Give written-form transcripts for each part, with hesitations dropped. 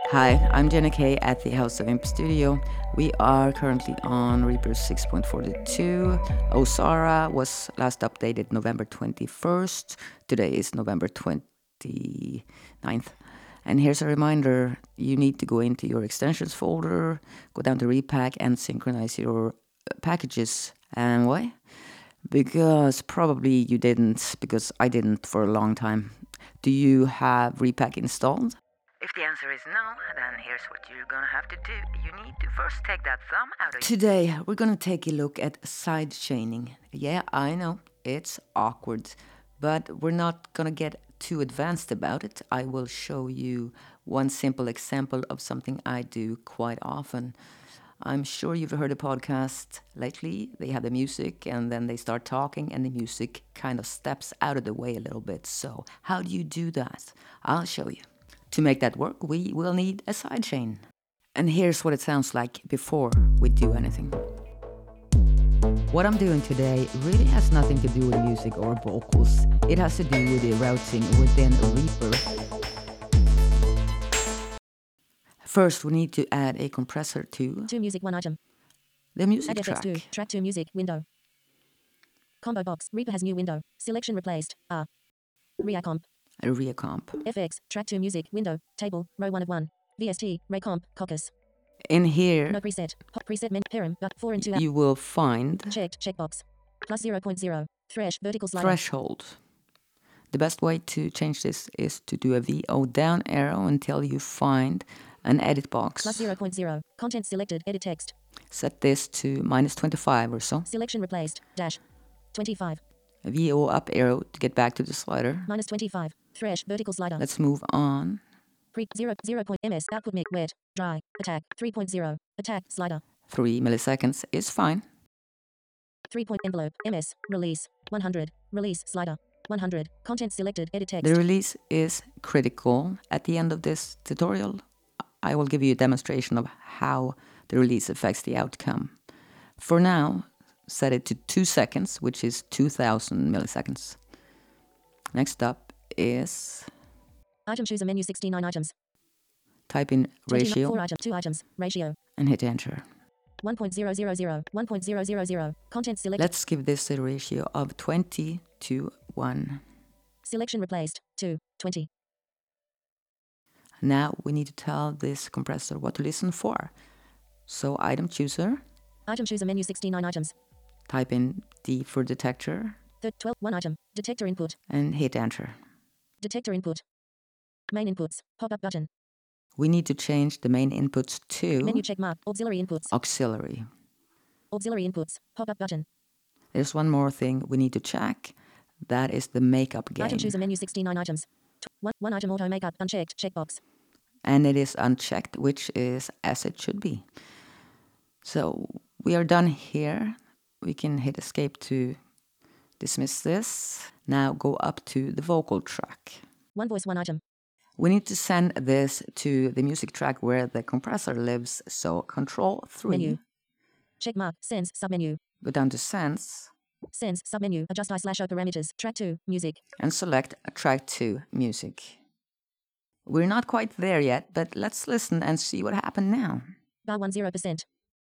Hi, I'm Jenna Kay at the House of Imp Studio. We are currently on Reaper 6.42. Osara was last updated November 21st. Today is November 29th. And here's a reminder, you need to go into your extensions folder, go down to Repack and synchronize your packages. And why? Because probably you didn't, because I didn't for a long time. Do you have Repack installed? If the answer is no, then here's what you're gonna have to do. You need to first take that thumb out of. Today, we're gonna take a look at side chaining. Yeah, I know, it's awkward, but we're not gonna get too advanced about it. I will show you one simple example of something I do quite often. I'm sure you've heard a podcast lately. They have the music and then they start talking, and the music kind of steps out of the way a little bit. So, how do you do that? I'll show you. To make that work, we will need a sidechain. And here's what it sounds like before we do anything. What I'm doing today really has nothing to do with music or vocals. It has to do with the routing within Reaper. First, we need to add a compressor to music, one item. The music Add track. FX2, track 2 music, window. Combo box, Reaper has new window. Selection replaced, Reacomp. A Reacomp. FX, track 2 music, window, table, row 1 of 1. VST, Raycomp, Caucus. In here, No preset, preset men, param, but 4 and 2 you will find checked, checkbox. Plus 0.0, thresh, vertical slider. threshold. The best way to change this is to do a VO down arrow until you find an edit box. Plus 0.0, content selected, edit text. Set this to minus 25 or so. Selection replaced, dash, 25. A VO up arrow to get back to the slider. Minus 25, thresh, vertical slider. Let's move on. Pre 0 point ms, output mic, wet, dry, attack, 3.0, attack, slider. 3 milliseconds is fine. 3 point envelope, ms, release, 100, release, slider, 100, content selected, edit text. The release is critical. At the end of this tutorial, I will give you a demonstration of how the release affects the outcome. For now, set it to 2 seconds, which is 2000 milliseconds. Next up is Item chooser menu 69 items. Type in ratio 4 items, 2 items, ratio. And hit enter. 1.000, 1.000, content select. Let's give this a ratio of 20 to 1. Selection replaced, 2, 20. Now we need to tell this compressor what to listen for. So item chooser. Item chooser menu 69 items. Type in D for detector. 12, 1 item, detector input. And hit enter. Detector input. Main inputs, pop-up button. We need to change the main inputs to Menu check mark, auxiliary inputs. Auxiliary. Auxiliary inputs, pop-up button. There's one more thing we need to check. That is the makeup gain. Item chooser menu 69 items. 1 item auto makeup unchecked, checkbox. And it is unchecked, which is as it should be. So we are done here. We can hit escape to dismiss this. Now go up to the vocal track. 1 voice, 1 item. We need to send this to the music track where the compressor lives, so Control 3. Menu. Check mark, sense, submenu. Go down to Sense. Sense, submenu, adjust I/O parameters, track 2, music. And select track 2, music. We're not quite there yet, but let's listen and see what happened now. Bar 10%.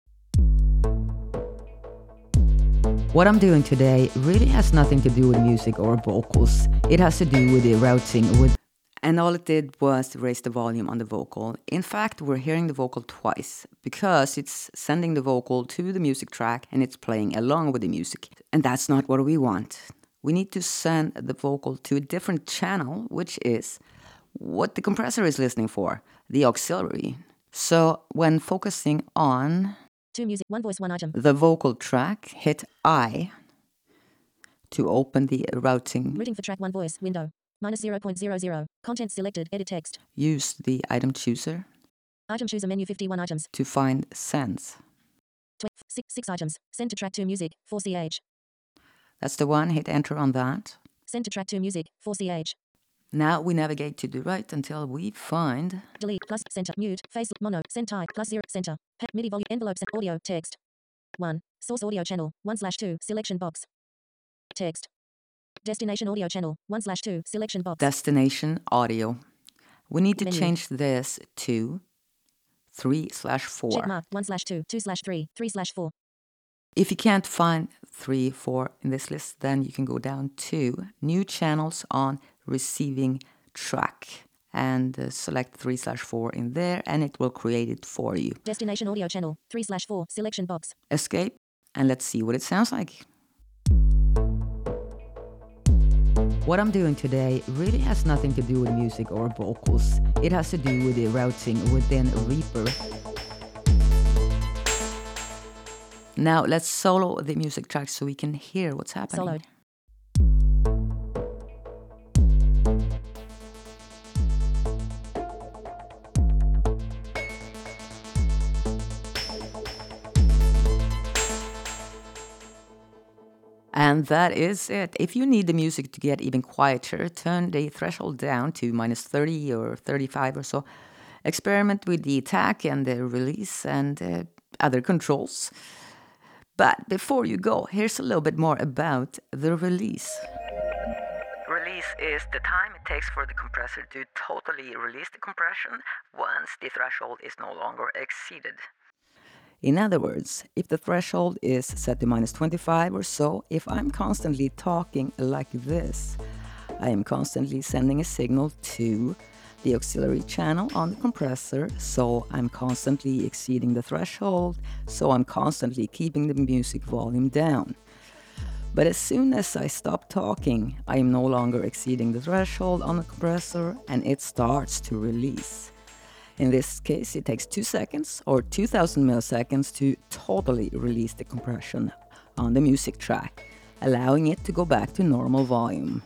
What I'm doing today really has nothing to do with music or vocals. It has to do with the routing with. And all it did was raise the volume on the vocal. In fact, we're hearing the vocal twice because it's sending the vocal to the music track and it's playing along with the music. And that's not what we want. We need to send the vocal to a different channel, which is what the compressor is listening for, the auxiliary. So when focusing on 2 music, 1 voice, 1 item. the vocal track, hit I to open the routing. Routing for track 1 voice, window. Minus 0.00, content selected, edit text. Use the item chooser Item chooser menu 51 items. to find Sense. 6 items. Send to track 2 music, 4ch. That's the one, hit enter on that. Send to track 2 music, 4ch. Now we navigate to the right until we find Delete, plus, center, mute, face, mono, send type, plus 0, center. MIDI volume, envelopes, audio, text. 1. Source audio channel, 1/2, selection box. Text. Destination audio channel, 1/2, selection box. destination audio. We need to Menu. change this to 3/4. Check mark 1/2, 2/3, 3/4. If you can't find 3, 4 in this list, then you can go down to New Channels on Receiving Track and select 3/4 in there, and it will create it for you. Destination audio channel 3/4 selection box. Escape, and let's see what it sounds like. What I'm doing today really has nothing to do with music or vocals. It has to do with the routing within Reaper. Now let's solo the music track so we can hear what's happening. Soloed. And that is it. If you need the music to get even quieter, turn the threshold down to -30 or 35 or so. Experiment with the attack and the release and other controls. But before you go, here's a little bit more about the release. Release is the time it takes for the compressor to totally release the compression once the threshold is no longer exceeded. In other words, if the threshold is set to -25 or so, if I'm constantly talking like this, I am constantly sending a signal to the auxiliary channel on the compressor, so I'm constantly exceeding the threshold, so I'm constantly keeping the music volume down. But as soon as I stop talking, I am no longer exceeding the threshold on the compressor, and it starts to release. In this case, it takes 2 seconds or 2000 milliseconds to totally release the compression on the music track, allowing it to go back to normal volume.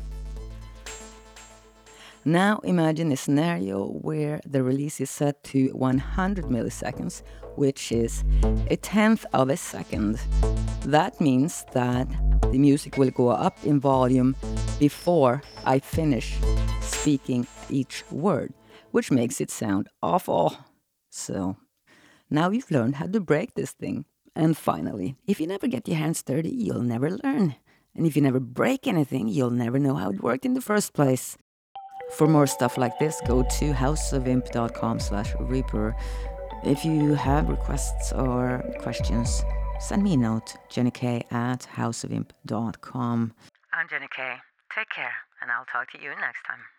Now imagine a scenario where the release is set to 100 milliseconds, which is 1/10 of a second. That means that the music will go up in volume before I finish speaking each word, which makes it sound awful. So now you've learned how to break this thing. And finally, if you never get your hands dirty, you'll never learn. And if you never break anything, you'll never know how it worked in the first place. For more stuff like this, go to houseofimp.com/Reaper. If you have requests or questions, send me a note, jennyk@houseofimp.com. I'm Jenny K. Take care, and I'll talk to you next time.